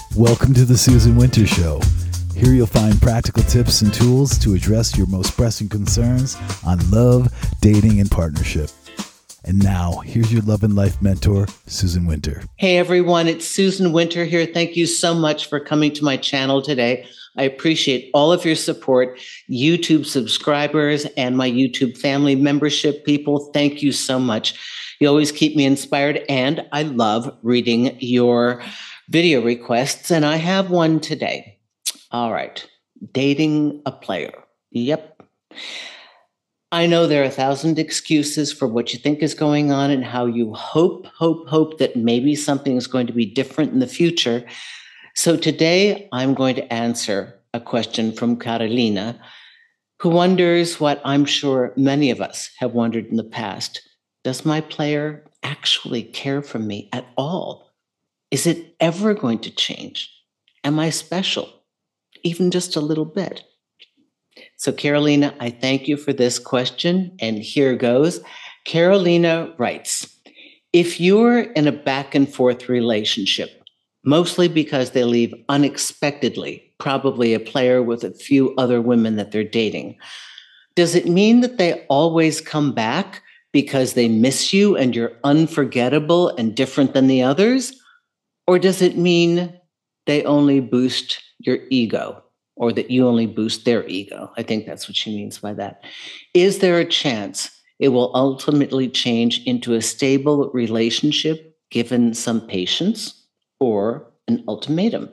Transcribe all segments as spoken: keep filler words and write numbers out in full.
Welcome to the Susan Winter Show. Here you'll find practical tips and tools to address your most pressing concerns on love, dating, and partnership. And now, here's your love and life mentor, Susan Winter. Hey everyone, it's Susan Winter here. Thank you so much for coming to my channel today. I appreciate all of your support, YouTube subscribers and my YouTube family membership people. Thank you so much. You always keep me inspired, and I love reading your video requests, and I have one today. All right, dating a player. Yep. I know there are a thousand excuses for what you think is going on and how you hope, hope, hope that maybe something is going to be different in the future. So today I'm going to answer a question from Carolina, who wonders what I'm sure many of us have wondered in the past. Does my player actually care for me at all? Is it ever going to change? Am I special? Even just a little bit? So Carolina, I thank you for this question, and here goes. Carolina writes, if you're in a back and forth relationship, mostly because they leave unexpectedly, probably a player with a few other women that they're dating, does it mean that they always come back because they miss you and you're unforgettable and different than the others? Or does it mean they only boost your ego, or that you only boost their ego? I think that's what she means by that. Is there a chance it will ultimately change into a stable relationship given some patience or an ultimatum?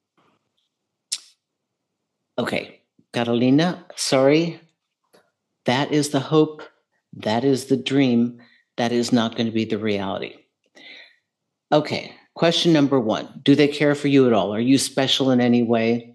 Okay, Carolina, sorry. That is the hope. That is the dream. That is not going to be the reality. Okay, question number one. Do they care for you at all? Are you special in any way?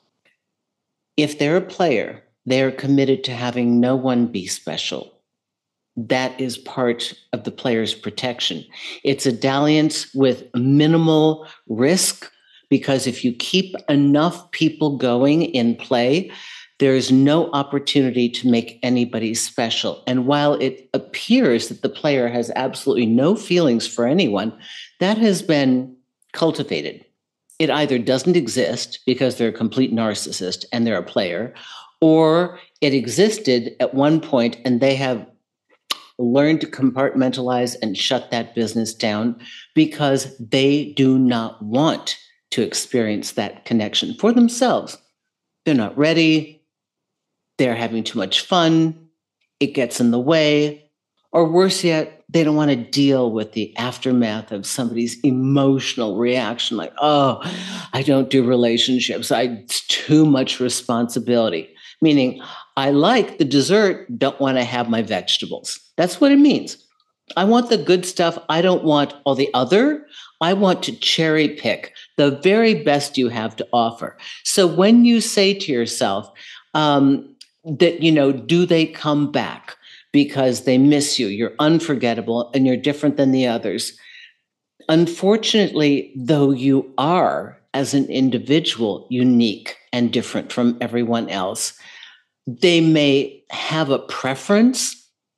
If they're a player, they are committed to having no one be special. That is part of the player's protection. It's a dalliance with minimal risk, because if you keep enough people going in play, there is no opportunity to make anybody special. And while it appears that the player has absolutely no feelings for anyone, that has been cultivated. It either doesn't exist because they're a complete narcissist and they're a player, or it existed at one point and they have learned to compartmentalize and shut that business down because they do not want to experience that connection for themselves. They're not ready. They're having too much fun. It gets in the way. Or worse yet, they don't want to deal with the aftermath of somebody's emotional reaction, like, oh, I don't do relationships. I, it's too much responsibility. Meaning, I like the dessert, don't want to have my vegetables. That's what it means. I want the good stuff. I don't want all the other. I want to cherry pick the very best you have to offer. So when you say to yourself um, that, you know, do they come back because they miss you, you're unforgettable, and you're different than the others? Unfortunately, though you are, as an individual, unique and different from everyone else, they may have a preference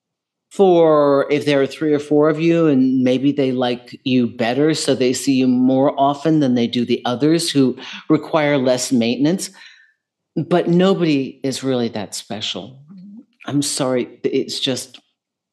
for if there are three or four of you, and maybe they like you better, so they see you more often than they do the others who require less maintenance. But nobody is really that special. I'm sorry. It's just,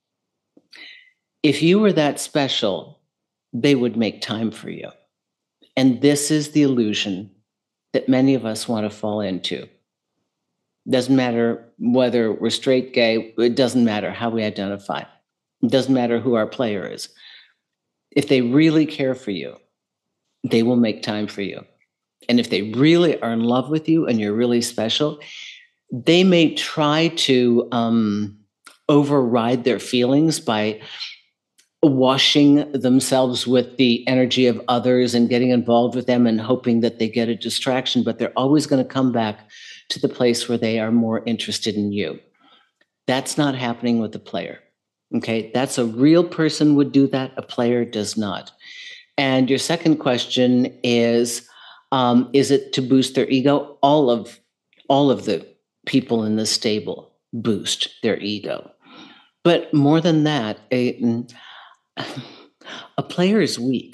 if you were that special, they would make time for you. And this is the illusion that many of us want to fall into. Doesn't matter whether we're straight, gay, it doesn't matter how we identify. It doesn't matter who our player is. If they really care for you, they will make time for you. And if they really are in love with you and you're really special, they may try to um, override their feelings by washing themselves with the energy of others and getting involved with them and hoping that they get a distraction, but they're always going to come back to the place where they are more interested in you. That's not happening with the player. Okay, that's a real person would do that. A player does not. And your second question is, um, is it to boost their ego? All of, all of the people in the stable boost their ego. But more than that, a, a player is weak.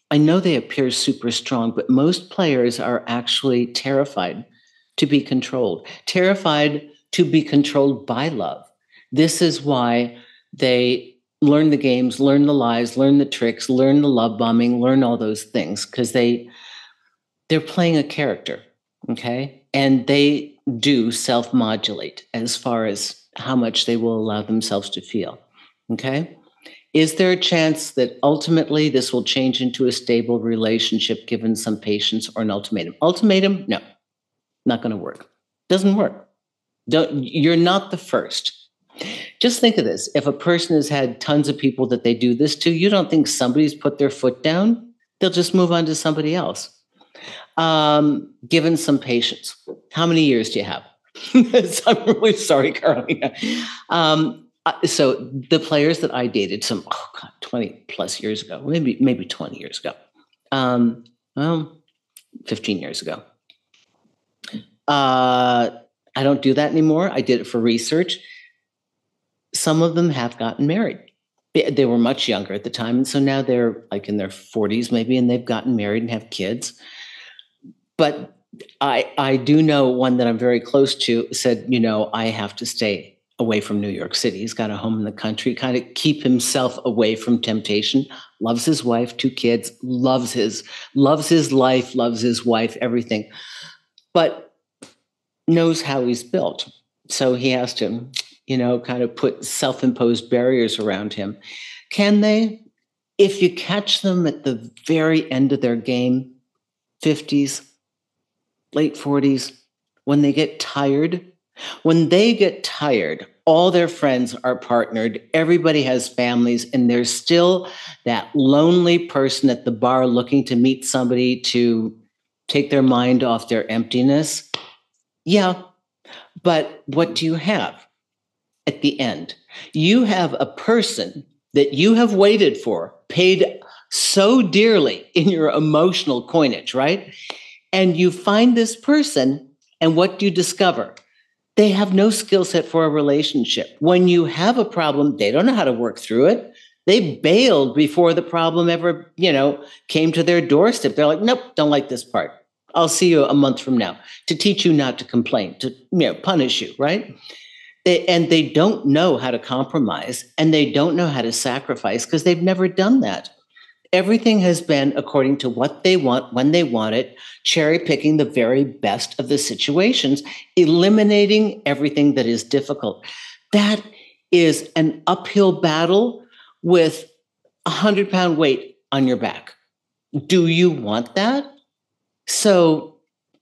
I know they appear super strong, but most players are actually terrified to be controlled, terrified to be controlled by love. This is why they learn the games, learn the lies, learn the tricks, learn the love bombing, learn all those things, because they they're playing a character, okay? And they do self-modulate as far as how much they will allow themselves to feel, okay? Is there a chance that ultimately this will change into a stable relationship given some patience or an ultimatum? Ultimatum? No, not going to work. Doesn't work. Don't, you're not the first. Just think of this. If a person has had tons of people that they do this to, you don't think somebody's put their foot down? They'll just move on to somebody else. Um, given some patience. How many years do you have? I'm really sorry, Carolina. Um, so the players that I dated some, oh God, twenty plus years ago, maybe, maybe twenty years ago. Um, well, fifteen years ago. Uh, I don't do that anymore. I did it for research. Some of them have gotten married. They, they were much younger at the time. And so now they're like in their forties maybe, and they've gotten married and have kids. But I, I do know one that I'm very close to said, you know, I have to stay away from New York City. He's got a home in the country, kind of keep himself away from temptation, loves his wife, two kids, loves his, loves his life, loves his wife, everything, but knows how he's built. So he has to, you know, kind of put self-imposed barriers around him. Can they? If you catch them at the very end of their game, fifties, late forties, when they get tired, when they get tired, all their friends are partnered, everybody has families, and there's still that lonely person at the bar looking to meet somebody to take their mind off their emptiness. Yeah, but what do you have at the end? You have a person that you have waited for, paid so dearly in your emotional coinage, right? And you find this person, and what do you discover? They have no skill set for a relationship. When you have a problem, they don't know how to work through it. They bailed before the problem ever, you know, came to their doorstep. They're like, nope, don't like this part. I'll see you a month from now to teach you not to complain, to, you know, punish you, right? They, and they don't know how to compromise, and they don't know how to sacrifice because they've never done that. Everything has been according to what they want, when they want it, cherry picking the very best of the situations, eliminating everything that is difficult. That is an uphill battle with a hundred pound weight on your back. Do you want that? So,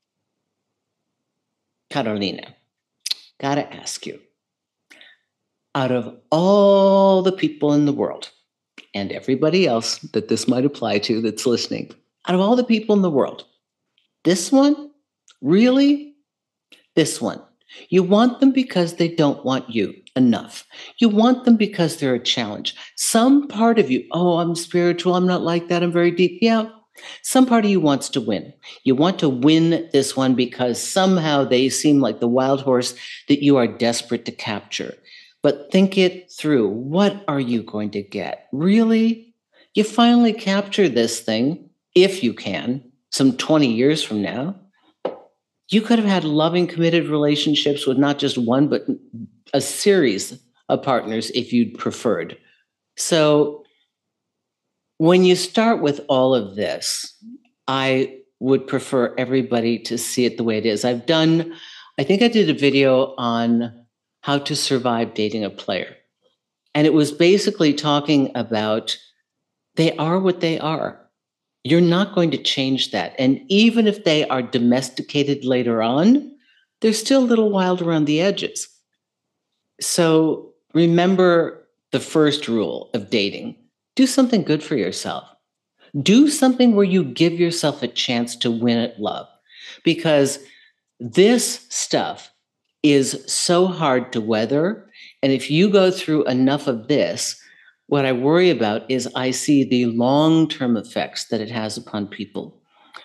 Carolina, gotta ask you, out of all the people in the world, and everybody else that this might apply to that's listening, out of all the people in the world, this one, really? This one. You want them because they don't want you enough. You want them because they're a challenge. Some part of you, oh, I'm spiritual, I'm not like that, I'm very deep. Yeah, some part of you wants to win. You want to win this one because somehow they seem like the wild horse that you are desperate to capture. But think it through. What are you going to get? Really? You finally capture this thing, if you can, some twenty years from now. You could have had loving, committed relationships with not just one, but a series of partners if you'd preferred. So when you start with all of this, I would prefer everybody to see it the way it is. I've done, I think I did a video on how to survive dating a player. And it was basically talking about they are what they are. You're not going to change that. And even if they are domesticated later on, they're still a little wild around the edges. So remember the first rule of dating. Do something good for yourself. Do something where you give yourself a chance to win at love. Because this stuff is so hard to weather. And if you go through enough of this, what I worry about is I see the long-term effects that it has upon people.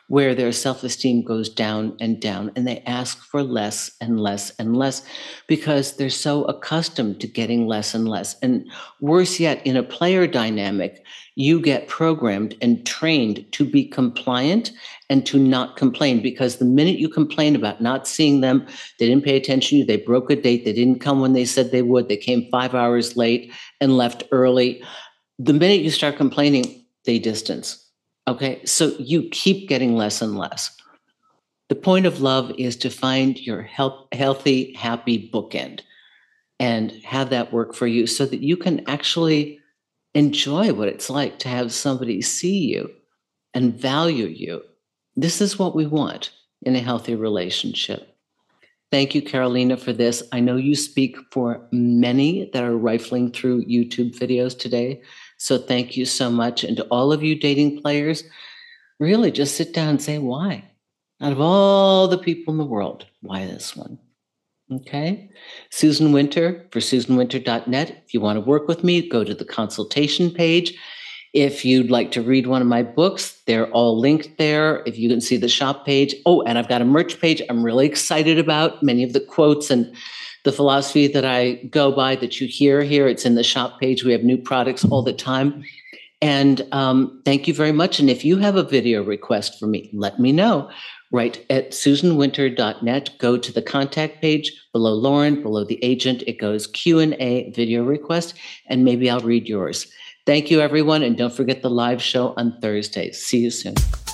where their self-esteem goes down and down, and they ask for less and less and less because they're so accustomed to getting less and less. And worse yet, in a player dynamic, you get programmed and trained to be compliant and to not complain, because the minute you complain about not seeing them, they didn't pay attention to you, they broke a date, they didn't come when they said they would, they came five hours late and left early. The minute you start complaining, they distance. Okay, so you keep getting less and less. The point of love is to find your health, healthy, happy bookend and have that work for you so that you can actually enjoy what it's like to have somebody see you and value you. This is what we want in a healthy relationship. Thank you, Carolina, for this. I know you speak for many that are rifling through YouTube videos today. So thank you so much. And to all of you dating players, really just sit down and say, why? Out of all the people in the world, why this one? Okay. Susan Winter for susan winter dot net. If you want to work with me, go to the consultation page. If you'd like to read one of my books, they're all linked there. If you can see the shop page. Oh, and I've got a merch page I'm really excited about. Many of the quotes and the philosophy that I go by that you hear here, it's in the shop page. We have new products all the time. And um, thank you very much. And if you have a video request for me, let me know. Right at susan winter dot net, go to the contact page below Lauren, below the agent. It goes Q and A video request, and maybe I'll read yours. Thank you, everyone. And don't forget the live show on Thursdays. See you soon.